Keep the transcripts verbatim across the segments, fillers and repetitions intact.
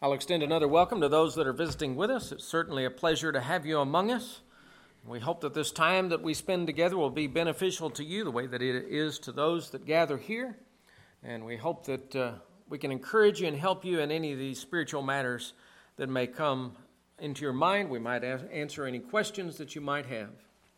I'll extend another welcome to those that are visiting with us. It's certainly a pleasure to have you among us. We hope that this time that we spend together will be beneficial to you the way that it is to those that gather here. And we hope that uh, we can encourage you and help you in any of these spiritual matters that may come into your mind. We might answer any questions that you might have.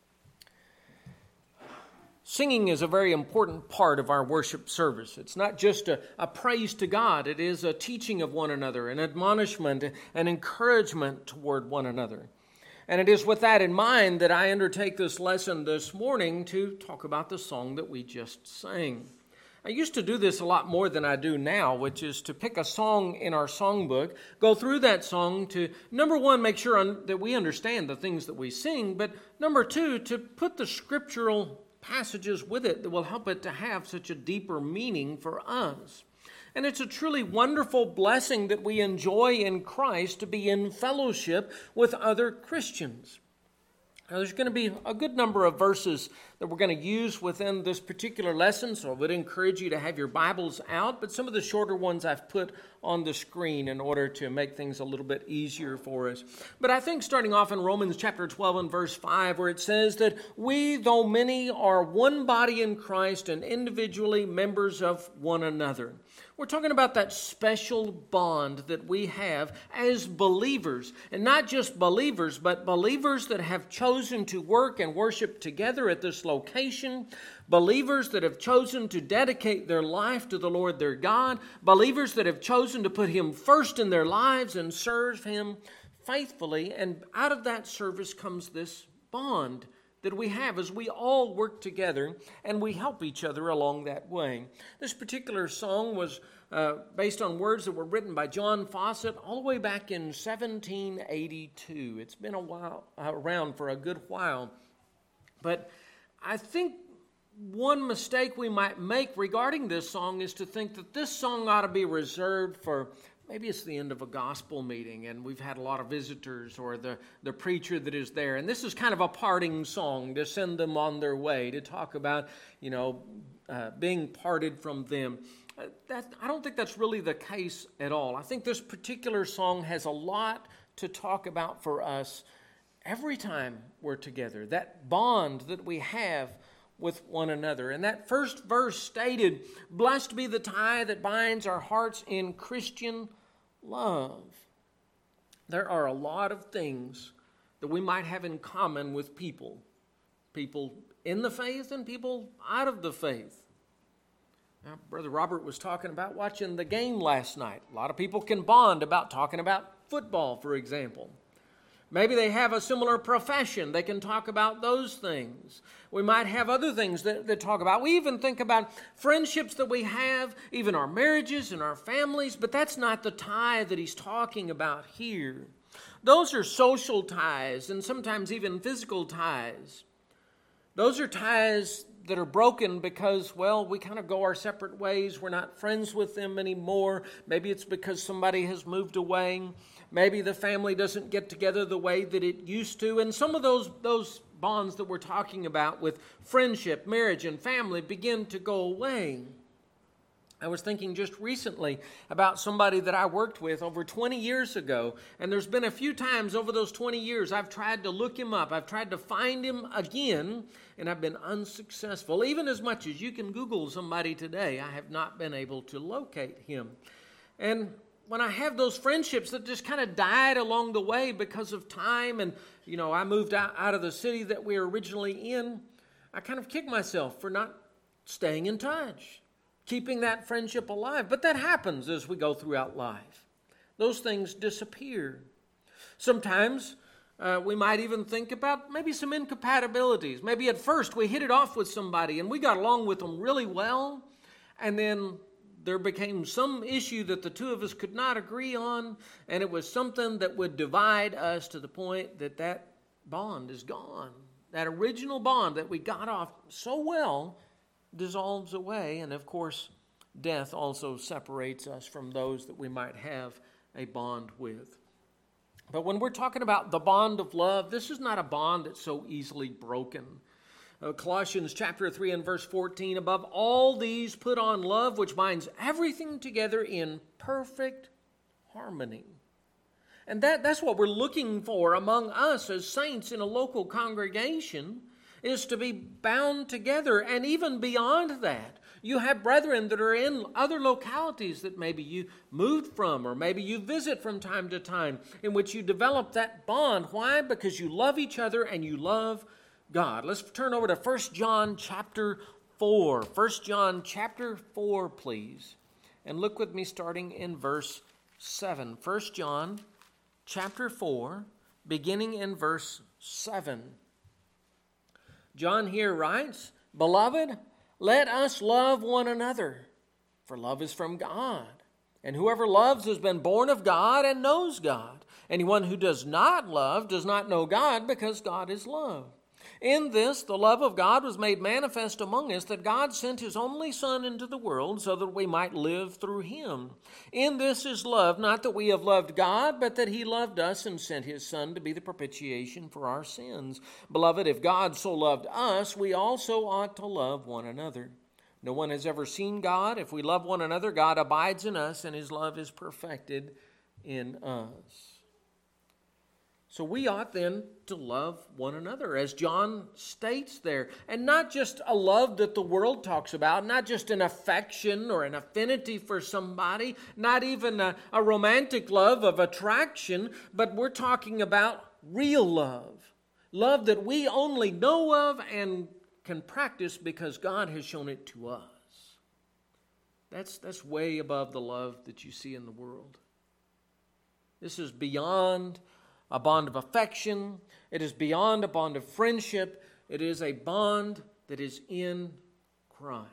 Singing is a very important part of our worship service. It's not just a, a praise to God. It is a teaching of one another, an admonishment, an encouragement toward one another. And it is with that in mind that I undertake this lesson this morning to talk about the song that we just sang. I used to do this a lot more than I do now, which is to pick a song in our songbook, go through that song to, number one, make sure un- that we understand the things that we sing, but number two, to put the scriptural passages with it that will help it to have such a deeper meaning for us. And it's a truly wonderful blessing that we enjoy in Christ to be in fellowship with other Christians. Now, there's going to be a good number of verses that we're going to use within this particular lesson, so I would encourage you to have your Bibles out, but some of the shorter ones I've put on the screen in order to make things a little bit easier for us. But I think starting off in Romans chapter twelve and verse five, where it says that we, though many, are one body in Christ and individually members of one another. We're talking about that special bond that we have as believers, and not just believers, but believers that have chosen to work and worship together at this location, believers that have chosen to dedicate their life to the Lord their God, believers that have chosen to put Him first in their lives and serve Him faithfully, and out of that service comes this bond that we have as we all work together and we help each other along that way. This particular song was uh, based on words that were written by John Fawcett all the way back in seventeen eighty-two. It's been a while around for a good while. But I think one mistake we might make regarding this song is to think that this song ought to be reserved for maybe it's the end of a gospel meeting and we've had a lot of visitors, or the, the preacher that is there. And this is kind of a parting song to send them on their way, to talk about, you know, uh, being parted from them. Uh, that, I don't think that's really the case at all. I think this particular song has a lot to talk about for us every time we're together. That bond that we have with one another. And that first verse stated, "Blessed be the tie that binds our hearts in Christian love." There are a lot of things that we might have in common with people. People in the faith and people out of the faith. Now, Brother Robert was talking about watching the game last night. A lot of people can bond about talking about football, for example. Maybe they have a similar profession. They can talk about those things. We might have other things that, that talk about. We even think about friendships that we have, even our marriages and our families, but that's not the tie that he's talking about here. Those are social ties and sometimes even physical ties. Those are ties that are broken because, well, we kind of go our separate ways. We're not friends with them anymore. Maybe it's because somebody has moved away. Maybe the family doesn't get together the way that it used to. And some of those, those bonds that we're talking about with friendship, marriage, and family begin to go away. I was thinking just recently about somebody that I worked with over twenty years ago. And there's been a few times over those twenty years I've tried to look him up. I've tried to find him again, and I've been unsuccessful. Even as much as you can Google somebody today, I have not been able to locate him. And when I have those friendships that just kind of died along the way because of time, and, you know, I moved out, out of the city that we were originally in, I kind of kick myself for not staying in touch, keeping that friendship alive. But that happens as we go throughout life. Those things disappear. Sometimes uh, we might even think about maybe some incompatibilities. Maybe at first we hit it off with somebody and we got along with them really well, and then there became some issue that the two of us could not agree on, and it was something that would divide us to the point that that bond is gone. That original bond that we got off so well dissolves away, and of course, death also separates us from those that we might have a bond with. But when we're talking about the bond of love, this is not a bond that's so easily broken. Uh, Colossians chapter three and verse fourteen, "Above all these put on love, which binds everything together in perfect harmony. And that, that's what we're looking for among us as saints in a local congregation, is to be bound together. And even beyond that, you have brethren that are in other localities that maybe you moved from, or maybe you visit from time to time, in which you develop that bond. Why? Because you love each other and you love God. Let's turn over to First John chapter four. First John chapter four, please. And look with me starting in verse seven. First John chapter four, beginning in verse seven. John here writes, "Beloved, let us love one another, for love is from God. And whoever loves has been born of God and knows God. Anyone who does not love does not know God, because God is love. In this, the love of God was made manifest among us, that God sent His only Son into the world so that we might live through Him. In this is love, not that we have loved God, but that He loved us and sent His Son to be the propitiation for our sins. Beloved, if God so loved us, we also ought to love one another. No one has ever seen God. If we love one another, God abides in us, and His love is perfected in us." So we ought then to love one another, as John states there. And not just a love that the world talks about, not just an affection or an affinity for somebody, not even a, a romantic love of attraction, but we're talking about real love. Love that we only know of and can practice because God has shown it to us. That's, that's way above the love that you see in the world. This is beyond a bond of affection. It is beyond a bond of friendship. It is a bond that is in Christ.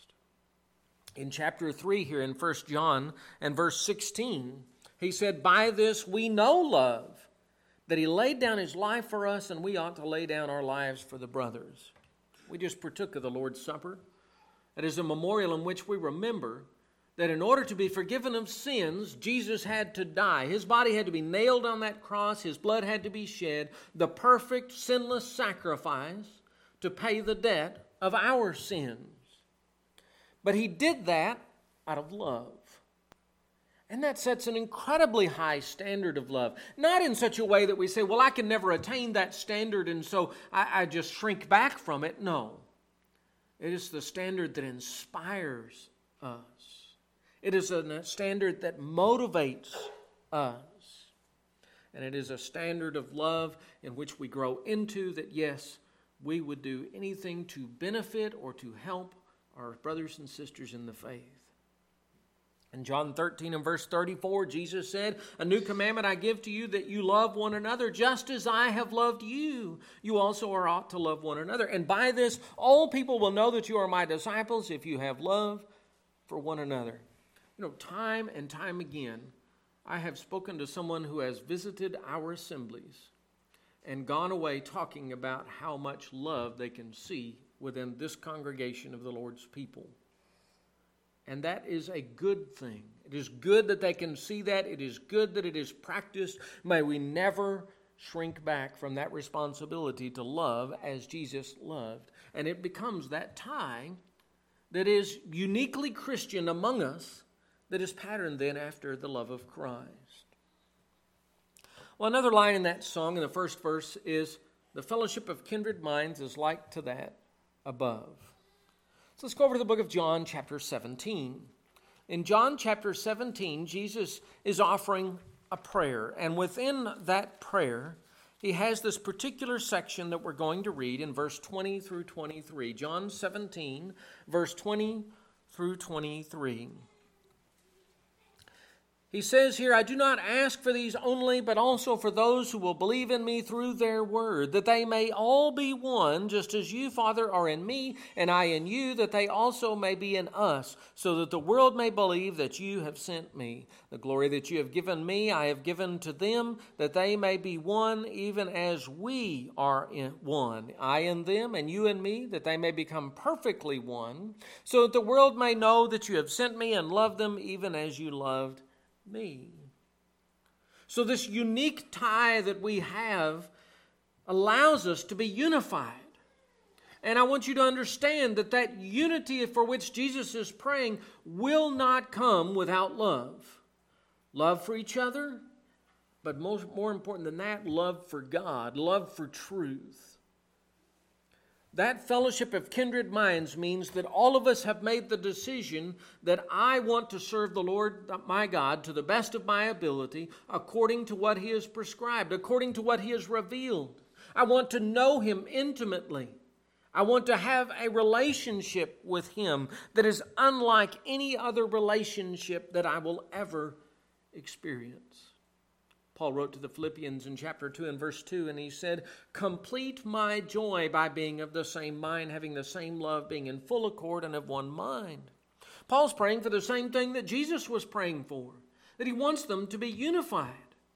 In chapter three here in First John and verse sixteen, he said, "By this we know love, that He laid down His life for us, and we ought to lay down our lives for the brothers." We just partook of the Lord's Supper. It is a memorial in which we remember that in order to be forgiven of sins, Jesus had to die. His body had to be nailed on that cross. His blood had to be shed. The perfect, sinless sacrifice to pay the debt of our sins. But He did that out of love. And that sets an incredibly high standard of love. Not in such a way that we say, well, I can never attain that standard, and so I, I just shrink back from it. No. It is the standard that inspires us. It is a standard that motivates us. And it is a standard of love in which we grow into that, yes, we would do anything to benefit or to help our brothers and sisters in the faith. In John thirteen and verse thirty-four, Jesus said, "A new commandment I give to you, that you love one another, just as I have loved you. You also are ought to love one another. And by this, all people will know that you are my disciples, if you have love for one another." You know, time and time again, I have spoken to someone who has visited our assemblies and gone away talking about how much love they can see within this congregation of the Lord's people. And that is a good thing. It is good that they can see that. It is good that it is practiced. May we never shrink back from that responsibility to love as Jesus loved. And it becomes that tie that is uniquely Christian among us, that is patterned then after the love of Christ. Well, another line in that song in the first verse is, "The fellowship of kindred minds is like to that above." So let's go over to the book of John chapter seventeen. In John chapter seventeen, Jesus is offering a prayer. And within that prayer, He has this particular section that we're going to read in verse twenty through twenty-three. John seventeen, verse twenty through twenty-three. He says here, "I do not ask for these only, but also for those who will believe in me through their word, that they may all be one, just as you, Father, are in me, and I in you, that they also may be in us, so that the world may believe that you have sent me. The glory that you have given me, I have given to them, that they may be one, even as we are in one. I in them, and you in me, that they may become perfectly one, so that the world may know that you have sent me and loved them, even as you loved me." So this unique tie that we have allows us to be unified. And I want you to understand that that unity for which Jesus is praying will not come without love. Love for each other, but most, more important than that, love for God, love for truth. That fellowship of kindred minds means that all of us have made the decision that I want to serve the Lord my God to the best of my ability, according to what He has prescribed, according to what He has revealed. I want to know Him intimately. I want to have a relationship with Him that is unlike any other relationship that I will ever experience. Paul wrote to the Philippians in chapter two and verse two, and he said, "Complete my joy by being of the same mind, having the same love, being in full accord and of one mind." Paul's praying for the same thing that Jesus was praying for, that he wants them to be unified.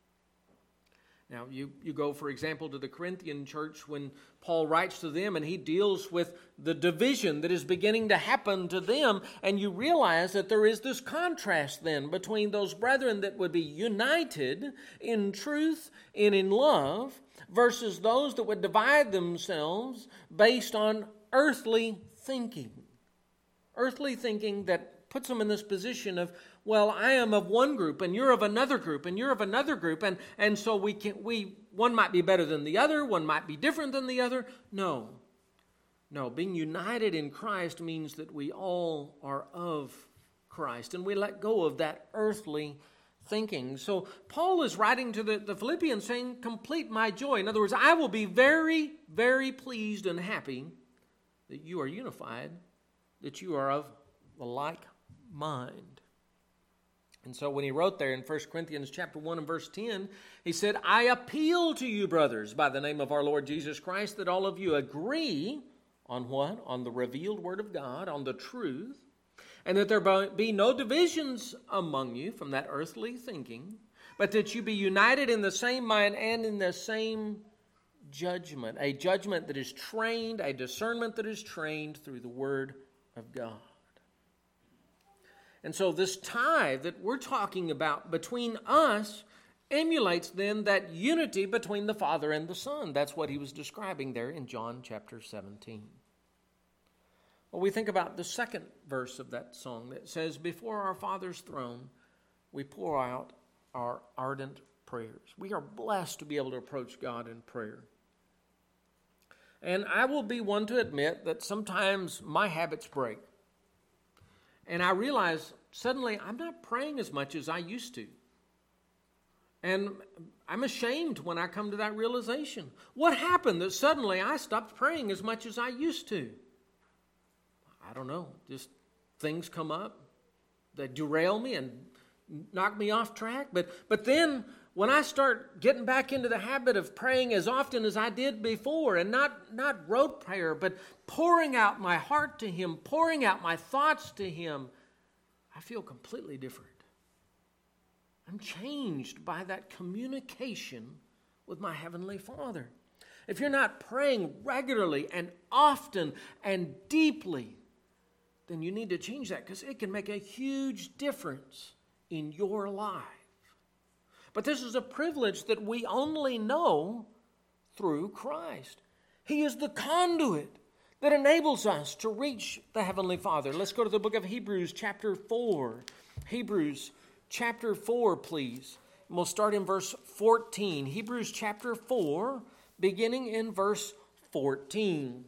Now, you, you go, for example, to the Corinthian church when Paul writes to them and he deals with the division that is beginning to happen to them, and you realize that there is this contrast then between those brethren that would be united in truth and in love versus those that would divide themselves based on earthly thinking. Earthly thinking that puts them in this position of, well, I am of one group and you're of another group and you're of another group, and, and so we can we one might be better than the other, one might be different than the other. No. No, being united in Christ means that we all are of Christ and we let go of that earthly thinking. So Paul is writing to the, the Philippians saying, complete my joy. In other words, I will be very, very pleased and happy that you are unified, that you are of the like mind. And so when he wrote there in First Corinthians chapter one and verse ten, he said, "I appeal to you, brothers, by the name of our Lord Jesus Christ, that all of you agree on what? On the revealed word of God, on the truth, and that there be no divisions among you from that earthly thinking, but that you be united in the same mind and in the same judgment, a judgment that is trained, a discernment that is trained through the word of God." And so this tie that we're talking about between us emulates then that unity between the Father and the Son. That's what he was describing there in John chapter seventeen. Well, we think about the second verse of that song that says, "Before our Father's throne, we pour out our ardent prayers." We are blessed to be able to approach God in prayer. And I will be one to admit that sometimes my habits break. And I realize suddenly I'm not praying as much as I used to. And I'm ashamed when I come to that realization. What happened that suddenly I stopped praying as much as I used to? I don't know. Just things come up that derail me and knock me off track. But, but then when I start getting back into the habit of praying as often as I did before, and not, not rote prayer, but pouring out my heart to Him, pouring out my thoughts to Him, I feel completely different. I'm changed by that communication with my Heavenly Father. If you're not praying regularly and often and deeply, then you need to change that, because it can make a huge difference in your life. But this is a privilege that we only know through Christ. He is the conduit that enables us to reach the Heavenly Father. Let's go to the book of Hebrews chapter four. Hebrews chapter four, please. And we'll start in verse fourteen. Hebrews chapter four, beginning in verse fourteen.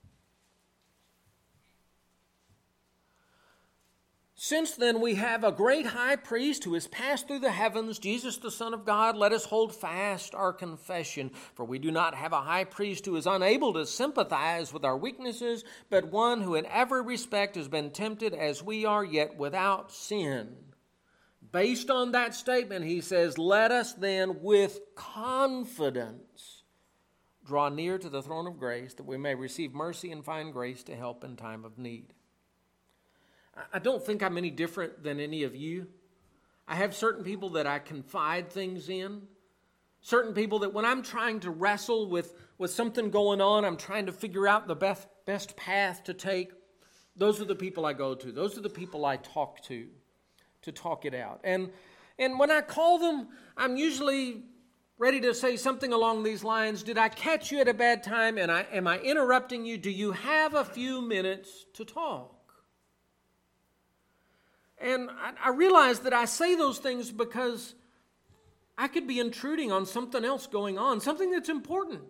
"Since then we have a great high priest who has passed through the heavens, Jesus the Son of God, let us hold fast our confession. For we do not have a high priest who is unable to sympathize with our weaknesses, but one who in every respect has been tempted as we are, yet without sin." Based on that statement, he says, "Let us then with confidence draw near to the throne of grace, that we may receive mercy and find grace to help in time of need." I don't think I'm any different than any of you. I have certain people that I confide things in. Certain people that when I'm trying to wrestle with, with something going on, I'm trying to figure out the best, best path to take. Those are the people I go to. Those are the people I talk to, to talk it out. And, and when I call them, I'm usually ready to say something along these lines. Did I catch you at a bad time? And I, am I interrupting you? Do you have a few minutes to talk? And I, I realize that I say those things because I could be intruding on something else going on, something that's important.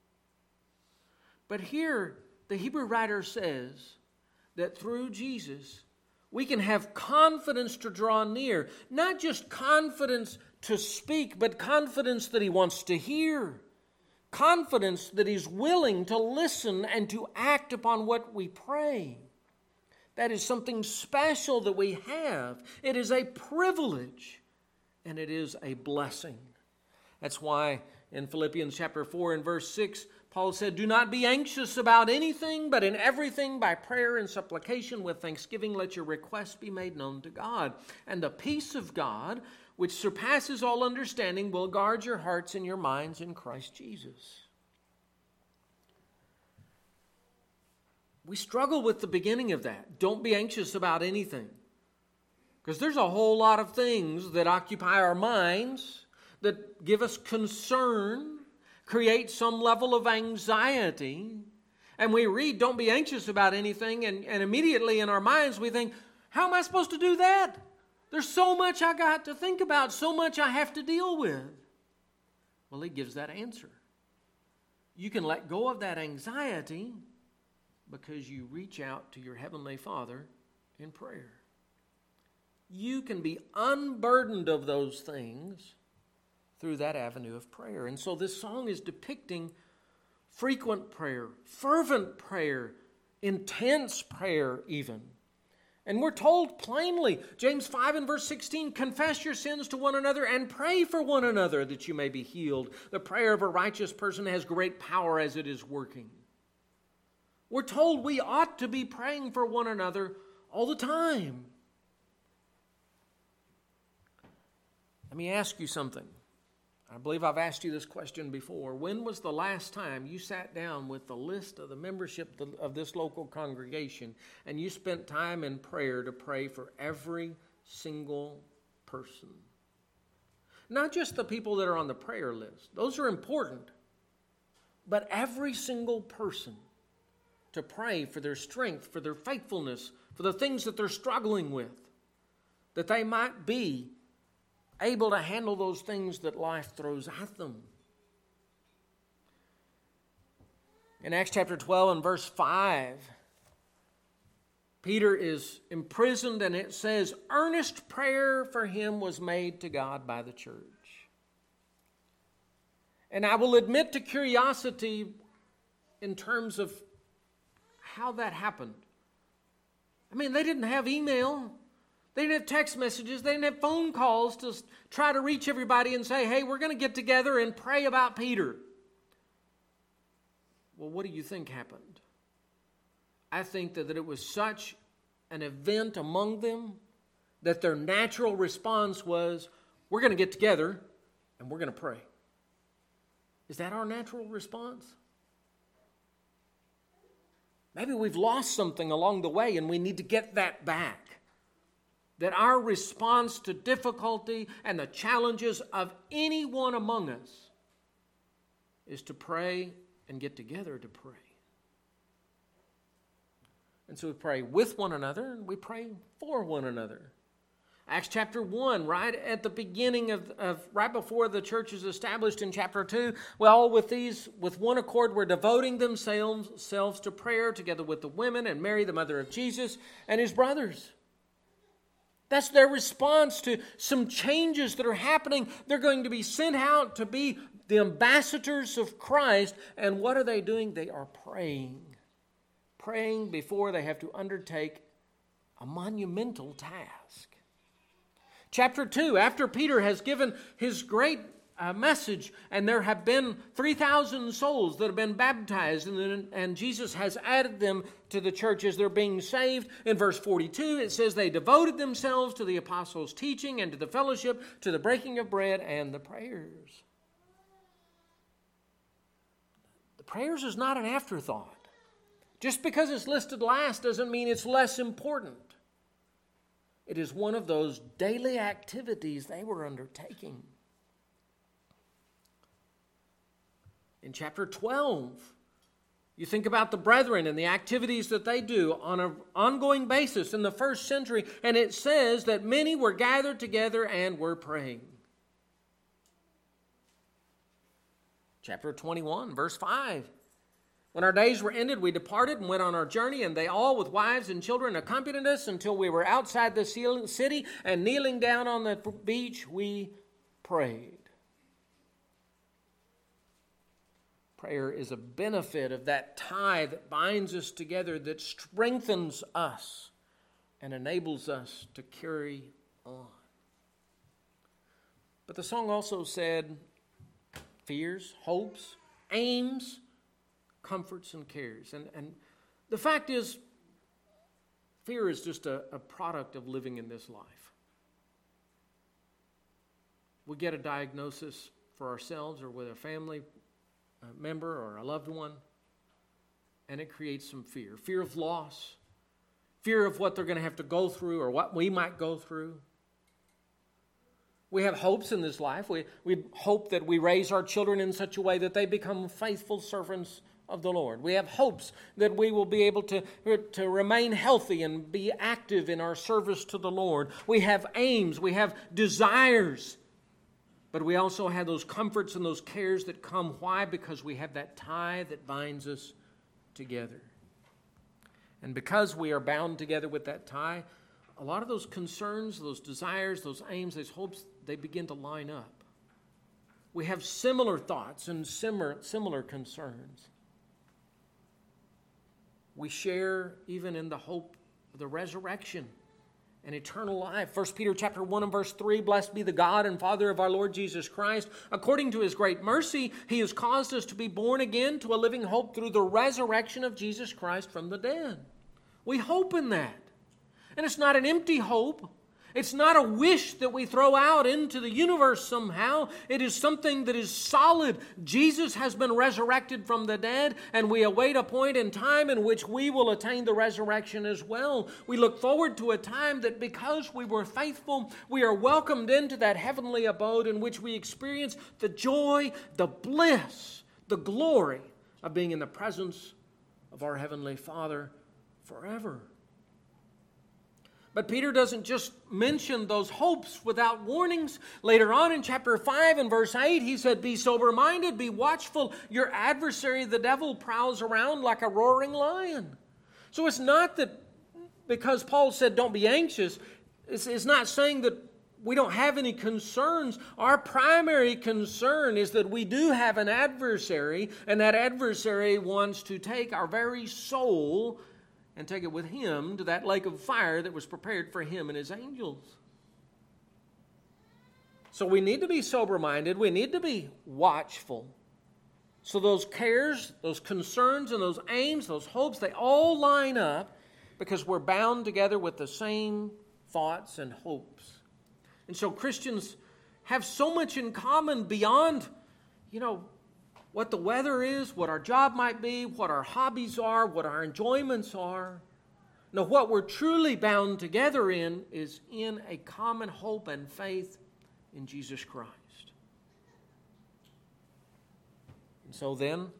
But here, the Hebrew writer says that through Jesus, we can have confidence to draw near. Not just confidence to speak, but confidence that He wants to hear. Confidence that He's willing to listen and to act upon what we pray. That is something special that we have. It is a privilege, and it is a blessing. That's why in Philippians chapter four and verse six, Paul said, "Do not be anxious about anything, but in everything by prayer and supplication with thanksgiving let your requests be made known to God. And the peace of God, which surpasses all understanding, will guard your hearts and your minds in Christ Jesus." We struggle with the beginning of that. Don't be anxious about anything. Because there's a whole lot of things that occupy our minds, that give us concern, create some level of anxiety. And we read, don't be anxious about anything, and, and immediately in our minds we think, how am I supposed to do that? There's so much I got to think about, so much I have to deal with. Well, He gives that answer. You can let go of that anxiety because you reach out to your Heavenly Father in prayer. You can be unburdened of those things through that avenue of prayer. And so this song is depicting frequent prayer, fervent prayer, intense prayer even. And we're told plainly, James five and verse sixteen, confess your sins to one another and pray for one another that you may be healed. The prayer of a righteous person has great power as it is working. We're told we ought to be praying for one another all the time. Let me ask you something. I believe I've asked you this question before. When was the last time you sat down with the list of the membership of this local congregation and you spent time in prayer to pray for every single person? Not just the people that are on the prayer list. Those are important. But every single person, to pray for their strength, for their faithfulness, for the things that they're struggling with, that they might be able to handle those things that life throws at them. In Acts chapter twelve and verse five, Peter is imprisoned, and it says, earnest prayer for him was made to God by the church. And I will admit to curiosity in terms of how that happened. I mean, they didn't have email. They didn't have text messages. They didn't have phone calls to try to reach everybody and say, hey, we're going to get together and pray about Peter. Well, what do you think happened? I think that, that it was such an event among them that their natural response was, we're going to get together and we're going to pray. Is that our natural response? Maybe we've lost something along the way and we need to get that back. That our response to difficulty and the challenges of anyone among us is to pray and get together to pray. And so we pray with one another and we pray for one another. Acts chapter one, right at the beginning of, of right before the church is established in chapter two, well, with these, with one accord, were devoting themselves selves to prayer together with the women and Mary, the mother of Jesus, and his brothers. That's their response to some changes that are happening. They're going to be sent out to be the ambassadors of Christ. And what are they doing? They are praying. Praying before they have to undertake a monumental task. Chapter two, after Peter has given his great uh, message, and there have been three thousand souls that have been baptized, and, then, and Jesus has added them to the church as they're being saved. In verse forty-two, it says they devoted themselves to the apostles' teaching and to the fellowship, to the breaking of bread and the prayers. The prayers is not an afterthought. Just because it's listed last doesn't mean it's less important. It is one of those daily activities they were undertaking. In chapter twelve, You think about the brethren and the activities that they do on an ongoing basis in the first century, and it says that many were gathered together and were praying. Chapter twenty-one, verse five. When our days were ended, we departed and went on our journey, and they all with wives and children accompanied us until we were outside the city, and kneeling down on the beach, we prayed. Prayer is a benefit of that tie that binds us together, that strengthens us and enables us to carry on. But the song also said fears, hopes, aims, comforts, and cares. And, and the fact is, fear is just a, a product of living in this life. We get a diagnosis for ourselves or with a family a member or a loved one, and it creates some fear. Fear of loss, fear of what they're going to have to go through or what we might go through. We have hopes in this life. We, we hope that we raise our children in such a way that they become faithful servants of the Lord. We have hopes that we will be able to, to remain healthy and be active in our service to the Lord. We have aims. We have desires. But we also have those comforts and those cares that come. Why? Because we have that tie that binds us together. And because we are bound together with that tie, a lot of those concerns, those desires, those aims, those hopes, they begin to line up. We have similar thoughts and similar, similar concerns. We share even in the hope of the resurrection and eternal life. First Peter chapter one and verse three, blessed be the God and Father of our Lord Jesus Christ. According to his great mercy, he has caused us to be born again to a living hope through the resurrection of Jesus Christ from the dead. We hope in that. And it's not an empty hope. It's not a wish that we throw out into the universe somehow. It is something that is solid. Jesus has been resurrected from the dead, and we await a point in time in which we will attain the resurrection as well. We look forward to a time that because we were faithful, we are welcomed into that heavenly abode in which we experience the joy, the bliss, the glory of being in the presence of our Heavenly Father forever. But Peter doesn't just mention those hopes without warnings. Later on in chapter five and verse eight, he said, be sober-minded, be watchful. Your adversary, the devil, prowls around like a roaring lion. So it's not that because Paul said don't be anxious, it's, it's not saying that we don't have any concerns. Our primary concern is that we do have an adversary, and that adversary wants to take our very soul and take it with him to that lake of fire that was prepared for him and his angels. So we need to be sober-minded. We need to be watchful. So those cares, those concerns, and those aims, those hopes, they all line up because we're bound together with the same thoughts and hopes. And so Christians have so much in common beyond, you know, what the weather is, what our job might be, what our hobbies are, what our enjoyments are. No, what we're truly bound together in is in a common hope and faith in Jesus Christ. And so then,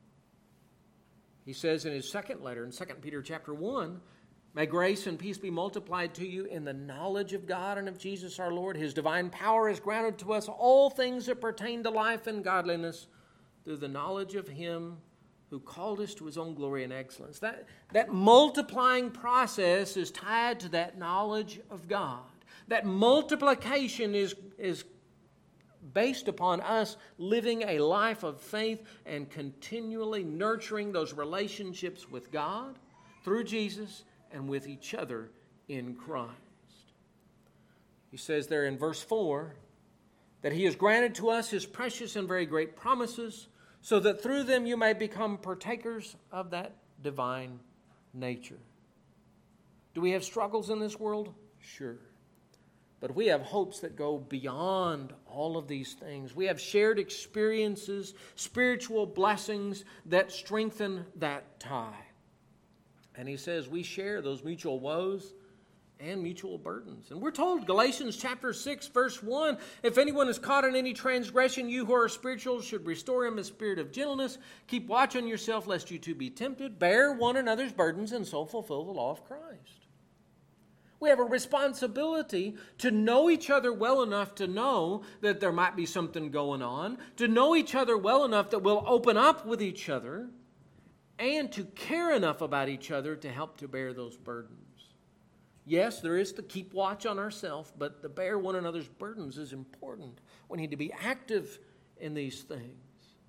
he says in his second letter, in Second Peter chapter one, may grace and peace be multiplied to you in the knowledge of God and of Jesus our Lord. His divine power has granted to us all things that pertain to life and godliness, through the knowledge of him who called us to his own glory and excellence. That, that multiplying process is tied to that knowledge of God. That multiplication is, is based upon us living a life of faith and continually nurturing those relationships with God through Jesus and with each other in Christ. He says there in verse four that he has granted to us his precious and very great promises, so that through them you may become partakers of that divine nature. Do we have struggles in this world? Sure. But we have hopes that go beyond all of these things. We have shared experiences, spiritual blessings that strengthen that tie. And he says we share those mutual woes and mutual burdens. And we're told, Galatians chapter six, verse one, if anyone is caught in any transgression, you who are spiritual should restore him in spirit of gentleness. Keep watch on yourself, lest you too be tempted. Bear one another's burdens, and so fulfill the law of Christ. We have a responsibility to know each other well enough to know that there might be something going on, to know each other well enough that we'll open up with each other, and to care enough about each other to help to bear those burdens. Yes, there is to keep watch on ourselves, but to bear one another's burdens is important. We need to be active in these things.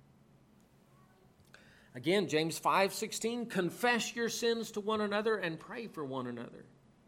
Again, James five sixteen, confess your sins to one another and pray for one another.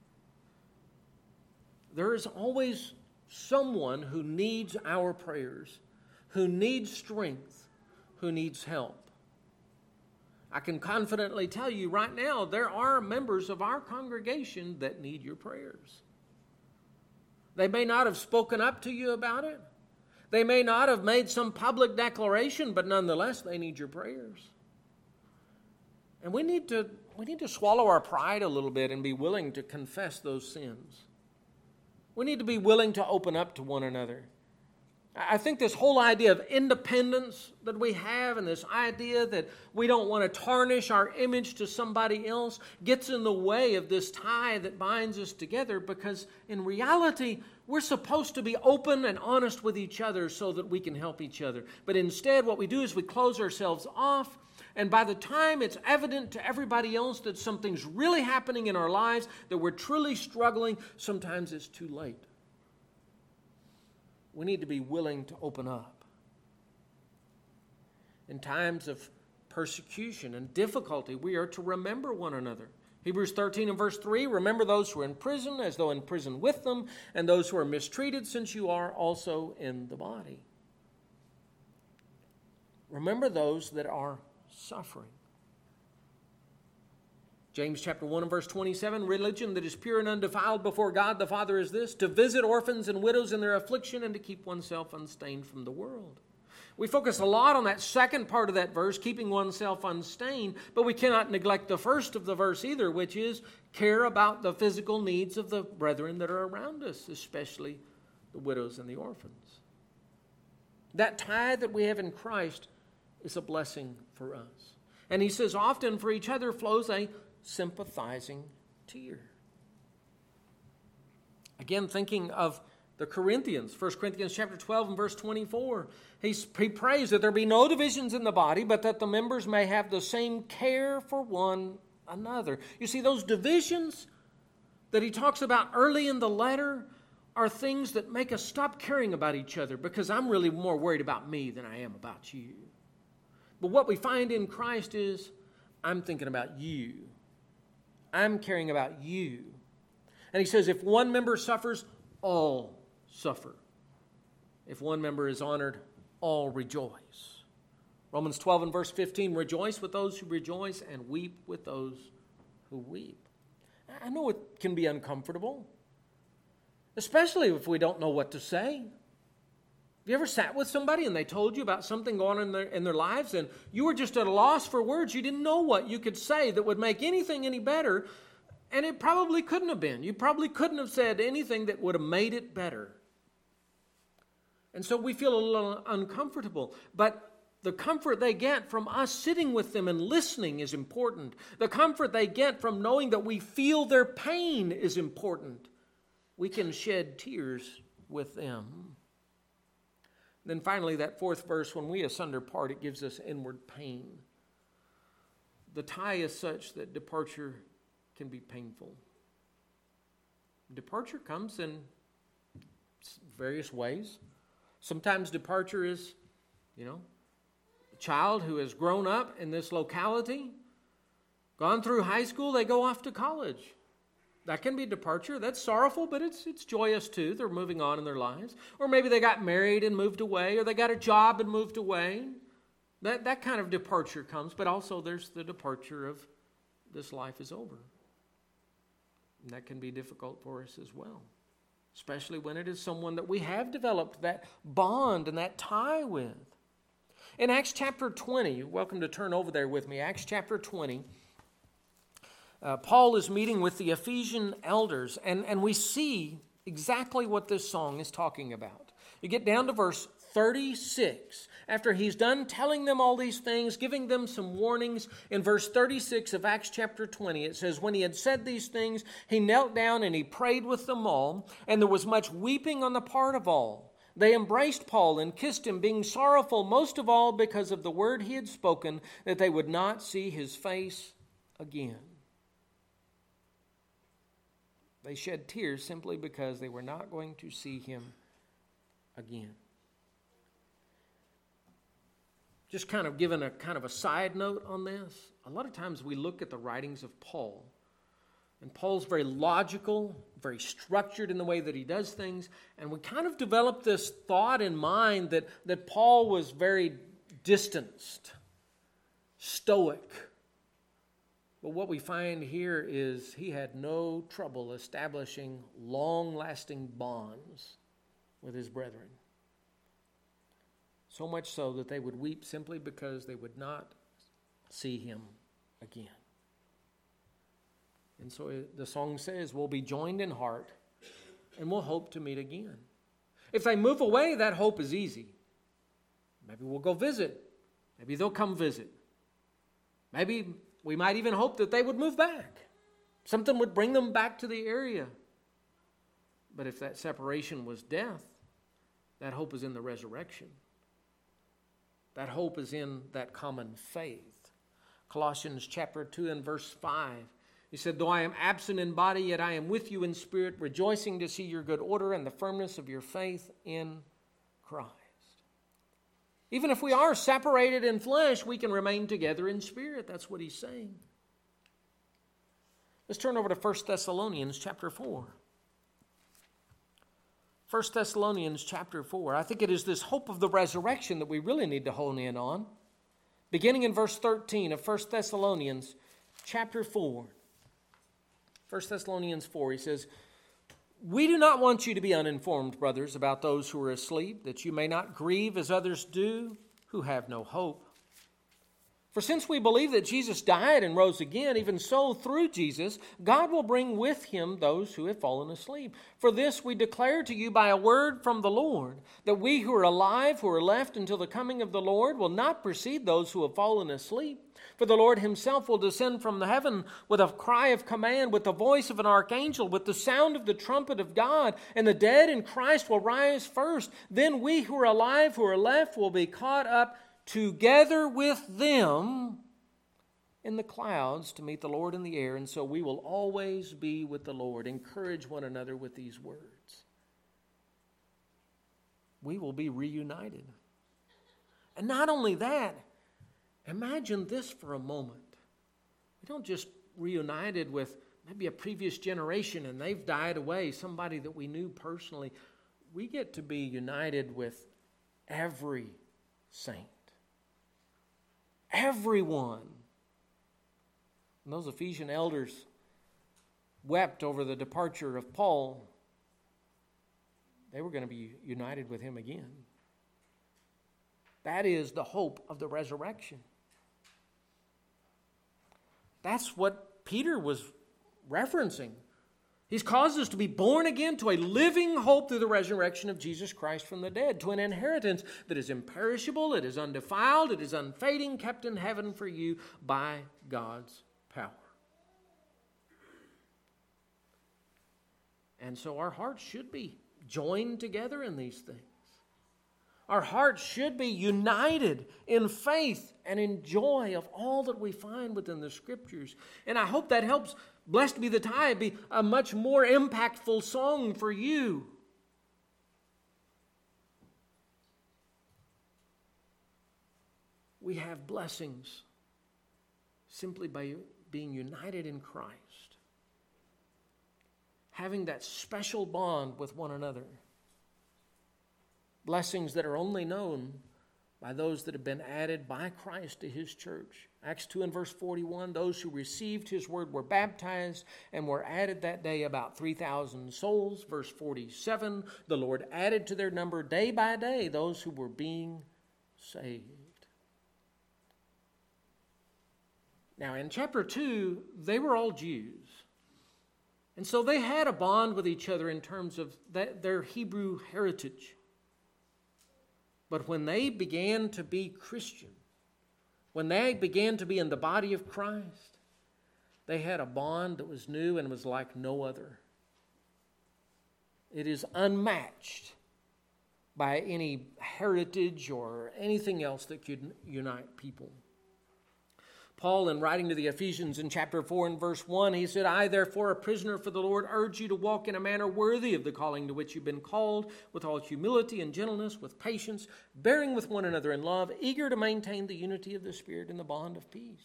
There is always someone who needs our prayers, who needs strength, who needs help. I can confidently tell you right now, there are members of our congregation that need your prayers. They may not have spoken up to you about it. They may not have made some public declaration, but nonetheless, they need your prayers. And we need to, we need to swallow our pride a little bit and be willing to confess those sins. We need to be willing to open up to one another. I think this whole idea of independence that we have and this idea that we don't want to tarnish our image to somebody else gets in the way of this tie that binds us together, because in reality, we're supposed to be open and honest with each other so that we can help each other. But instead, what we do is we close ourselves off, and by the time it's evident to everybody else that something's really happening in our lives, that we're truly struggling, sometimes it's too late. We need to be willing to open up. In times of persecution and difficulty, we are to remember one another. Hebrews thirteen and verse three, remember those who are in prison as though in prison with them, and those who are mistreated, since you are also in the body. Remember those that are suffering. James chapter one and verse twenty-seven, religion that is pure and undefiled before God the Father is this, to visit orphans and widows in their affliction and to keep oneself unstained from the world. We focus a lot on that second part of that verse, keeping oneself unstained, but we cannot neglect the first of the verse either, which is care about the physical needs of the brethren that are around us, especially the widows and the orphans. That tie that we have in Christ is a blessing for us. And he says often for each other flows a sympathizing tear. Again, thinking of the Corinthians, First Corinthians chapter twelve and verse twenty-four, he, he prays that there be no divisions in the body, but that the members may have the same care for one another. You see, those divisions that he talks about early in the letter are things that make us stop caring about each other, because I'm really more worried about me than I am about you. But what we find in Christ is, I'm thinking about you. I'm caring about you. And he says, if one member suffers, all suffer. If one member is honored, all rejoice. Romans twelve and verse fifteen, rejoice with those who rejoice and weep with those who weep. I know it can be uncomfortable, especially if we don't know what to say. Have you ever sat with somebody and they told you about something going on in their, in their lives, and you were just at a loss for words? You didn't know what you could say that would make anything any better, and it probably couldn't have been. You probably couldn't have said anything that would have made it better. And so we feel a little uncomfortable. But the comfort they get from us sitting with them and listening is important. The comfort they get from knowing that we feel their pain is important. We can shed tears with them. Then finally, that fourth verse, when we asunder part, it gives us inward pain. The tie is such that departure can be painful. Departure comes in various ways. Sometimes departure is, you know, a child who has grown up in this locality, gone through high school, they go off to college. That can be departure. That's sorrowful, but it's it's joyous too. They're moving on in their lives. Or maybe they got married and moved away, or they got a job and moved away. That, that kind of departure comes, but also there's the departure of this life is over. And that can be difficult for us as well, especially when it is someone that we have developed that bond and that tie with. In Acts chapter twenty, you're welcome to turn over there with me, Acts chapter twenty. Uh, Paul is meeting with the Ephesian elders, and, and we see exactly what this song is talking about. You get down to verse thirty-six. After he's done telling them all these things, giving them some warnings, in verse thirty-six of Acts chapter twenty, it says, "When he had said these things, he knelt down and he prayed with them all, and there was much weeping on the part of all. They embraced Paul and kissed him, being sorrowful most of all because of the word he had spoken, that they would not see his face again." They shed tears simply because they were not going to see him again. Just kind of giving a kind of a side note on this, a lot of times we look at the writings of Paul, and Paul's very logical, very structured in the way that he does things, and we kind of develop this thought in mind that, that Paul was very distanced, stoic. But what we find here is he had no trouble establishing long-lasting bonds with his brethren. So much so that they would weep simply because they would not see him again. And so the song says, we'll be joined in heart and we'll hope to meet again. If they move away, that hope is easy. Maybe we'll go visit. Maybe they'll come visit. Maybe we might even hope that they would move back. Something would bring them back to the area. But if that separation was death, that hope is in the resurrection. That hope is in that common faith. Colossians chapter two and verse five. He said, "Though I am absent in body, yet I am with you in spirit, rejoicing to see your good order and the firmness of your faith in Christ." Even if we are separated in flesh, we can remain together in spirit. That's what he's saying. Let's turn over to First Thessalonians chapter four. First Thessalonians chapter four. I think it is this hope of the resurrection that we really need to hone in on. Beginning in verse thirteen of First Thessalonians chapter four. First Thessalonians four, he says, "We do not want you to be uninformed, brothers, about those who are asleep, that you may not grieve as others do, who have no hope. For since we believe that Jesus died and rose again, even so through Jesus, God will bring with him those who have fallen asleep. For this we declare to you by a word from the Lord, that we who are alive, who are left until the coming of the Lord, will not precede those who have fallen asleep. For the Lord himself will descend from the heaven with a cry of command, with the voice of an archangel, with the sound of the trumpet of God, and the dead in Christ will rise first. Then we who are alive, who are left, will be caught up together with them in the clouds to meet the Lord in the air, and so we will always be with the Lord." Encourage one another with these words. We will be reunited. And not only that, imagine this for a moment. We don't just reunited with maybe a previous generation and they've died away, somebody that we knew personally. We get to be united with every saint. Everyone. And those Ephesian elders wept over the departure of Paul. They were going to be united with him again. That is the hope of the resurrection. That's what Peter was referencing. He's caused us to be born again to a living hope through the resurrection of Jesus Christ from the dead, to an inheritance that is imperishable, it is undefiled, it is unfading, kept in heaven for you by God's power. And so our hearts should be joined together in these things. Our hearts should be united in faith and in joy of all that we find within the Scriptures. And I hope that helps "Blessed Be the Tide" be a much more impactful song for you. We have blessings simply by being united in Christ, having that special bond with one another. Blessings that are only known by those that have been added by Christ to his church. Acts two and verse forty-one, those who received his word were baptized and were added that day about three thousand souls. Verse forty-seven, the Lord added to their number day by day those who were being saved. Now, in chapter two, they were all Jews. And so they had a bond with each other in terms of that, their Hebrew heritage. But when they began to be Christian, when they began to be in the body of Christ, they had a bond that was new and was like no other. It is unmatched by any heritage or anything else that could unite people. Paul, in writing to the Ephesians in chapter four and verse one, he said, I, therefore, a prisoner for the Lord, urge you to walk in a manner worthy of the calling to which you've been called, with all humility and gentleness, with patience, bearing with one another in love, eager to maintain the unity of the Spirit in the bond of peace.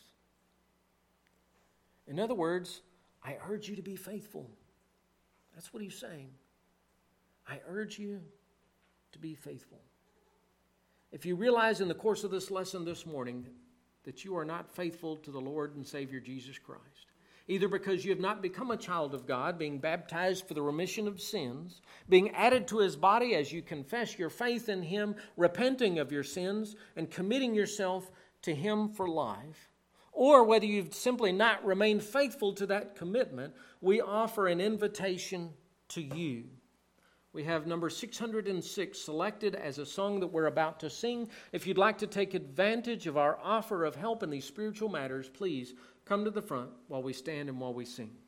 In other words, I urge you to be faithful. That's what he's saying. I urge you to be faithful. If you realize in the course of this lesson this morning that you are not faithful to the Lord and Savior Jesus Christ, either because you have not become a child of God, being baptized for the remission of sins, being added to his body as you confess your faith in him, repenting of your sins, and committing yourself to him for life, or whether you've simply not remained faithful to that commitment, we offer an invitation to you. We have number six hundred six selected as a song that we're about to sing. If you'd like to take advantage of our offer of help in these spiritual matters, please come to the front while we stand and while we sing.